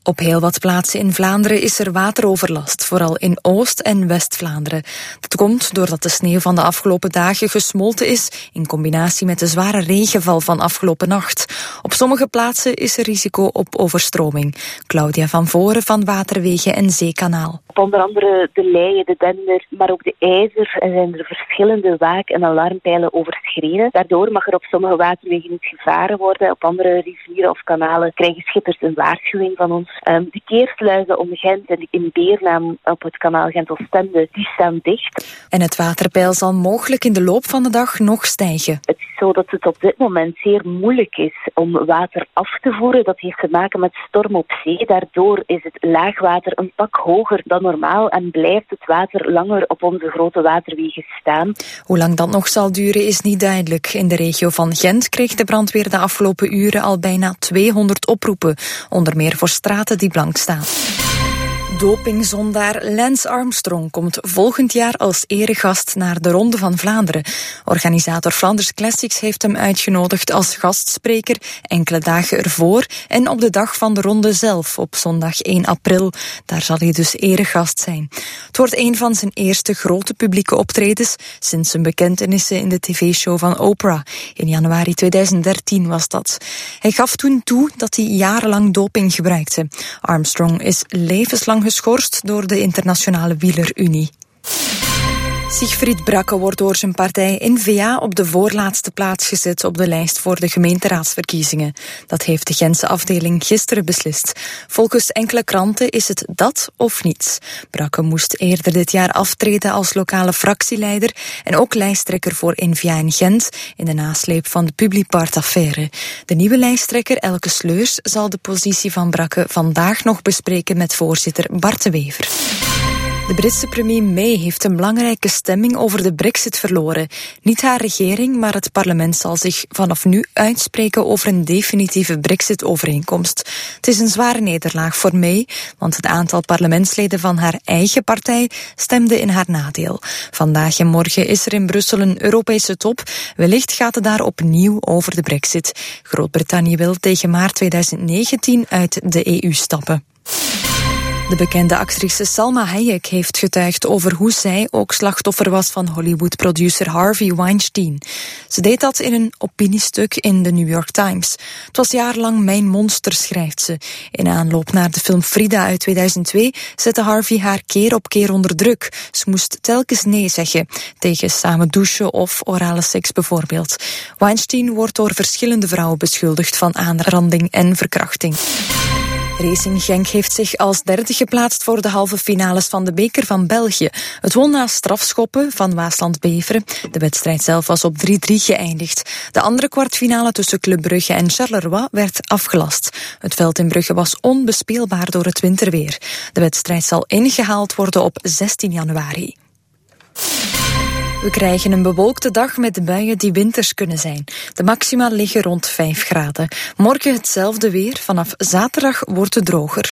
Op heel wat plaatsen in Vlaanderen is er wateroverlast, vooral in Oost- en West-Vlaanderen. Dat komt doordat de sneeuw van de afgelopen dagen gesmolten is, in combinatie met de zware regenval van afgelopen nacht. Op sommige plaatsen is er risico op overstroming. Claudia van Voren van Waterwegen en Zeekanaal. Op onder andere de Leie, de Dender, maar ook de IJzer zijn er verschillende waak- en alarmpijlen overschreden. Daardoor mag er op sommige waterwegen niet gevaren worden. Op andere rivieren of kanalen krijgen schippers een waarschuwing van ons. De keersluizen om Gent en in Beernaam op het kanaal Gent-Oostende, die staan dicht. En het waterpeil zal mogelijk in de loop van de dag nog stijgen. Het is zo dat het op dit moment zeer moeilijk is om water af te voeren. Dat heeft te maken met storm op zee. Daardoor is het laagwater een pak hoger dan normaal en blijft het water langer op onze grote waterwegen staan. Hoe lang dat nog zal duren is niet duidelijk. In de regio van Gent kreeg de brandweer de afgelopen uren al bijna 200 oproepen, onder meer voor straten die blank staan. Dopingzondaar Lance Armstrong komt volgend jaar als eregast naar de Ronde van Vlaanderen. Organisator Flanders Classics heeft hem uitgenodigd als gastspreker enkele dagen ervoor en op de dag van de ronde zelf, op zondag 1 april. Daar zal hij dus eregast zijn. Het wordt een van zijn eerste grote publieke optredens sinds zijn bekentenissen in de tv-show van Oprah. In januari 2013 was dat. Hij gaf toen toe dat hij jarenlang doping gebruikte. Armstrong is levenslang geschorst door de Internationale Wielerunie. Siegfried Brakke wordt door zijn partij N-VA op de voorlaatste plaats gezet op de lijst voor de gemeenteraadsverkiezingen. Dat heeft de Gentse afdeling gisteren beslist. Volgens enkele kranten is het dat of niets. Brakke moest eerder dit jaar aftreden als lokale fractieleider en ook lijsttrekker voor N-VA in Gent in de nasleep van de Publipart-affaire. De nieuwe lijsttrekker Elke Sleurs zal de positie van Brakke vandaag nog bespreken met voorzitter Bart de Wever. De Britse premier May heeft een belangrijke stemming over de Brexit verloren. Niet haar regering, maar het parlement zal zich vanaf nu uitspreken over een definitieve Brexit-overeenkomst. Het is een zware nederlaag voor May, want het aantal parlementsleden van haar eigen partij stemde in haar nadeel. Vandaag en morgen is er in Brussel een Europese top. Wellicht gaat het daar opnieuw over de Brexit. Groot-Brittannië wil tegen maart 2019 uit de EU stappen. De bekende actrice Salma Hayek heeft getuigd over hoe zij ook slachtoffer was van Hollywood-producer Harvey Weinstein. Ze deed dat in een opiniestuk in de New York Times. Het was jarenlang mijn monster, schrijft ze. In aanloop naar de film Frida uit 2002 zette Harvey haar keer op keer onder druk. Ze moest telkens nee zeggen, tegen samen douchen of orale seks bijvoorbeeld. Weinstein wordt door verschillende vrouwen beschuldigd van aanranding en verkrachting. Racing Genk heeft zich als derde geplaatst voor de halve finales van de beker van België. Het won na strafschoppen van Waasland-Beveren. De wedstrijd zelf was op 3-3 geëindigd. De andere kwartfinale tussen Club Brugge en Charleroi werd afgelast. Het veld in Brugge was onbespeelbaar door het winterweer. De wedstrijd zal ingehaald worden op 16 januari. We krijgen een bewolkte dag met buien die winters kunnen zijn. De maxima liggen rond 5 graden. Morgen hetzelfde weer. Vanaf zaterdag wordt het droger.